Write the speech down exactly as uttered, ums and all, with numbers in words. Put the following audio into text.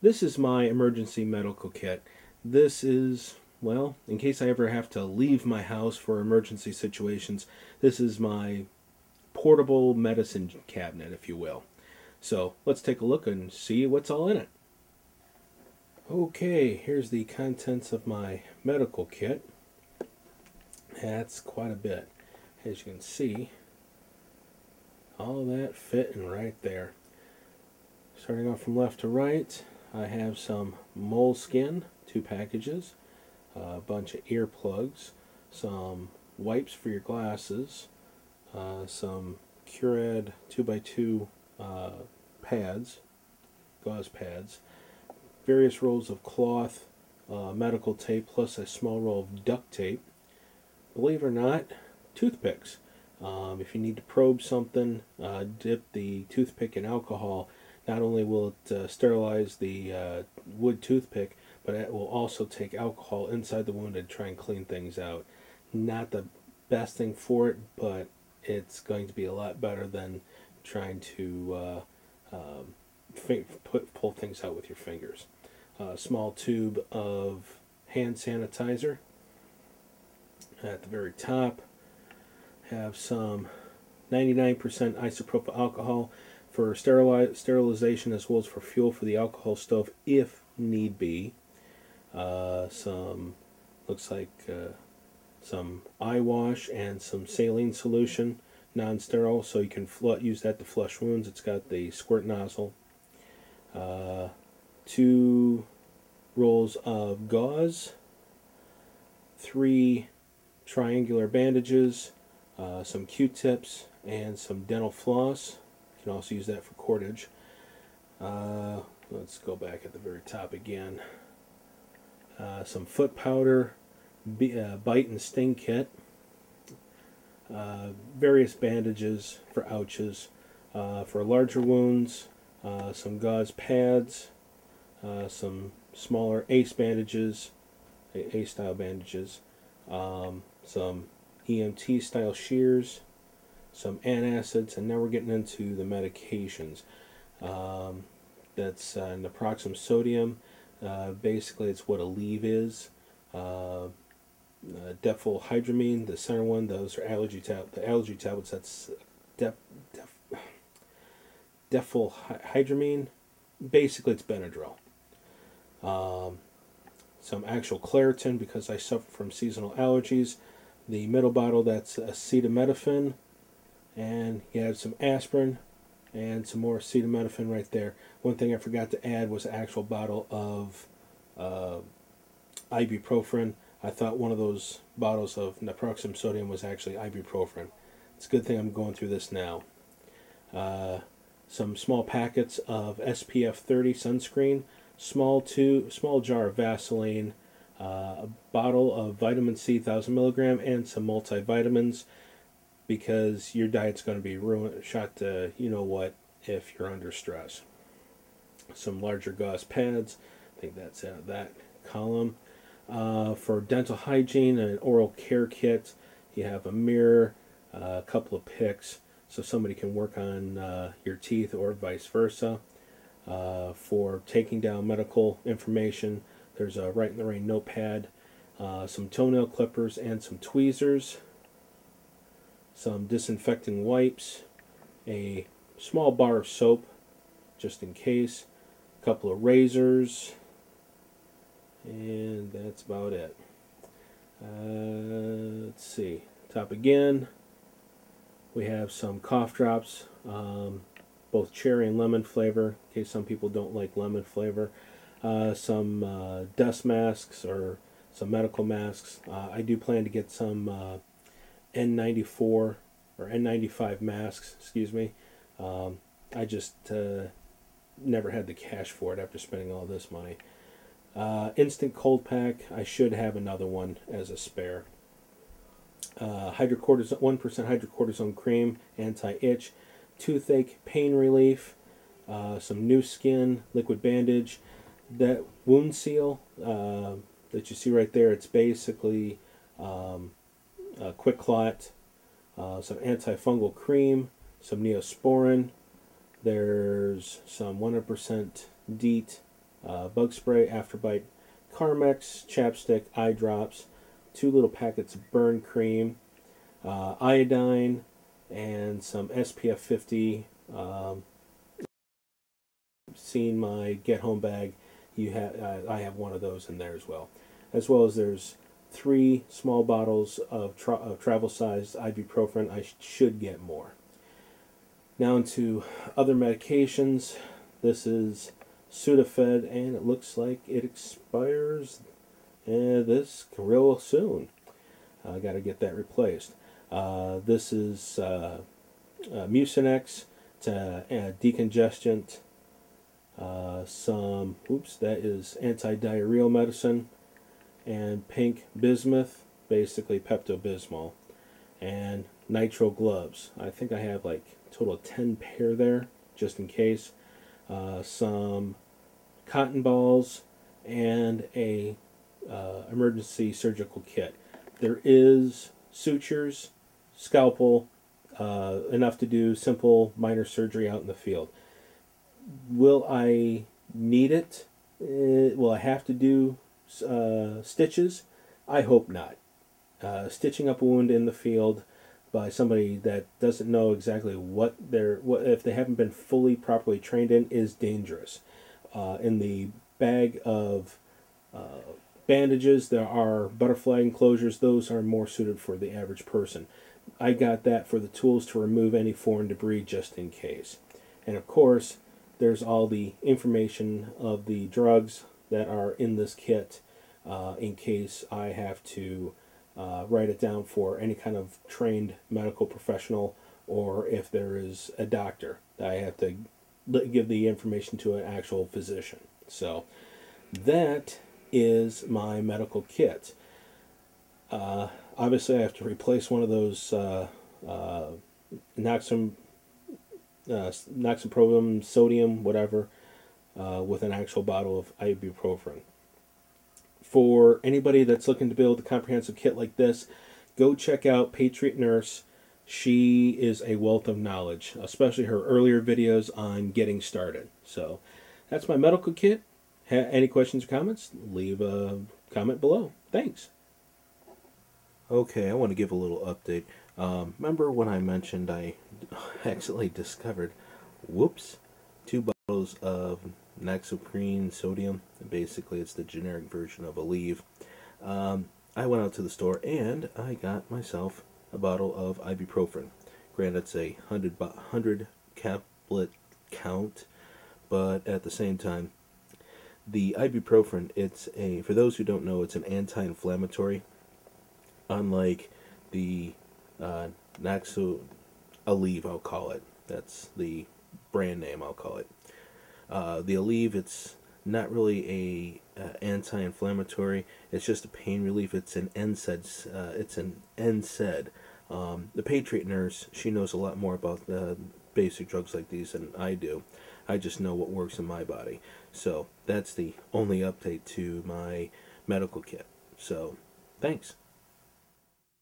This is my emergency medical kit. This is, well, in case I ever have to leave my house for emergency situations, this is my portable medicine cabinet, if you will. So let's take a look and see what's all in it. Okay, here's the contents of my medical kit. That's quite a bit. As you can see, all that fitting right there. Starting off from left to right, I have some Moleskin, two packages, a bunch of earplugs, some wipes for your glasses, uh, some Curad two by two uh, pads, gauze pads, various rolls of cloth, uh, medical tape, plus a small roll of duct tape. Believe it or not, toothpicks. Um, if you need to probe something, uh, dip the toothpick in alcohol. Not only will it uh, sterilize the uh, wood toothpick, but it will also take alcohol inside the wound and try and clean things out. Not the best thing for it, but it's going to be a lot better than trying to uh, um, fi- put, pull things out with your fingers. A small tube of hand sanitizer. At the very top, have some ninety-nine percent isopropyl alcohol for sterili- sterilization, as well as for fuel for the alcohol stove if need be. Uh, some, looks like uh, some eye wash and some saline solution, non-sterile, so you can fl- use that to flush wounds. It's got the squirt nozzle. Uh, two rolls of gauze, three triangular bandages, uh, some Q-tips, and some dental floss. You can also use that for cordage. Uh, let's go back at the very top again. Uh, some foot powder, b- uh, bite and sting kit, uh, various bandages for ouches, uh, for larger wounds, uh, some gauze pads, uh, some smaller ACE bandages, ACE style bandages, um, some E M T style shears, some antacids, and now we're getting into the medications. Um, that's uh, naproxen sodium. Uh, basically, it's what Aleve is. Uh, uh, Diphenhydramine, the center one, those are allergy tab- the allergy tablets. That's def- def- Diphenhydramine. Basically, it's Benadryl. Um, some actual Claritin because I suffer from seasonal allergies. The middle bottle, that's acetaminophen, and you have some aspirin and some more acetaminophen right there. One thing I forgot to add was an actual bottle of uh, ibuprofen. I thought one of those bottles of naproxen sodium was actually ibuprofen. It's a good thing I'm going through this now. Uh, some small packets of S P F thirty sunscreen, small two, small jar of Vaseline, uh, a bottle of vitamin C, one thousand milligram, and some multivitamins, because your diet's going to be ruined, shot to you know what if you're under stress. Some larger gauze pads. I think that's out of that column. Uh, for dental hygiene, an oral care kit. You have a mirror, uh, a couple of picks, so somebody can work on uh, your teeth or vice versa. Uh, for taking down medical information, there's a Right in the Rain notepad, uh, some toenail clippers and some tweezers, some disinfecting wipes, a small bar of soap just in case, a couple of razors, and that's about it. Uh, let's see. Top again, we have some cough drops, um, both cherry and lemon flavor, in case some people don't like lemon flavor. Uh, some uh, dust masks or some medical masks. Uh, I do plan to get some uh, N ninety-four or N ninety-five masks, excuse me. Um, I just uh, never had the cash for it after spending all this money. Uh, instant cold pack, I should have another one as a spare. Uh, hydrocortisone, one percent hydrocortisone cream, anti-itch, toothache, pain relief, uh, some new skin, liquid bandage. That wound seal uh, that you see right there, it's basically um, a quick clot, uh, some antifungal cream, some Neosporin. There's some one hundred percent DEET uh, bug spray, Afterbite, Carmex, chapstick, eye drops, two little packets of burn cream, uh, iodine, and some S P F fifty. Um, seen my get home bag, you have uh, I have one of those in there as well, as well as there's three small bottles of, tra- of travel sized ibuprofen. I sh- should get more. Now into other medications. This is Sudafed, and it looks like it expires uh, this real soon. I got to get that replaced. Uh, this is uh, uh, Mucinex, to uh, decongestant. Uh, some, oops, that is anti-diarrheal medicine, and pink bismuth, basically Pepto-Bismol, and nitro gloves. I think I have like a total of ten pair there, just in case. Uh, some cotton balls, and a uh, emergency surgical kit. There is sutures, scalpel, uh, enough to do simple minor surgery out in the field. Will I need it? Uh, will I have to do uh, stitches? I hope not. Uh, stitching up a wound in the field by somebody that doesn't know exactly what they're what if they haven't been fully properly trained in is dangerous. Uh, in the bag of uh, bandages, there are butterfly enclosures. Those are more suited for the average person. I got that for the tools to remove any foreign debris just in case. And of course, there's all the information of the drugs that are in this kit uh, in case I have to uh, write it down for any kind of trained medical professional, or if there is a doctor that I have to give the information to an actual physician. So that is my medical kit. Uh, obviously, I have to replace one of those uh, uh, Noxum, uh, Noxaprovium sodium, whatever, uh, with an actual bottle of ibuprofen. For anybody that's looking to build a comprehensive kit like this, go check out Patriot Nurse. She is a wealth of knowledge, especially her earlier videos on getting started. So that's my medical kit. Ha- any questions or comments? Leave a comment below. Thanks. Okay, I want to give a little update. Um, remember when I mentioned I accidentally discovered, whoops, two bottles of Naxoprene sodium? Basically, it's the generic version of Aleve. Um, I went out to the store and I got myself a bottle of ibuprofen. Granted, it's a hundred hundred caplet count, but at the same time, the ibuprofen, it's a, for those who don't know, it's an anti-inflammatory. Unlike the uh, Naxo Aleve, I'll call it. That's the brand name, I'll call it. Uh, the Aleve, it's not really a uh, anti-inflammatory. It's just a pain relief. It's an N SAID. Uh, it's an N SAID. Um, the Patriot Nurse, she knows a lot more about uh, basic drugs like these than I do. I just know what works in my body. So that's the only update to my medical kit. So thanks.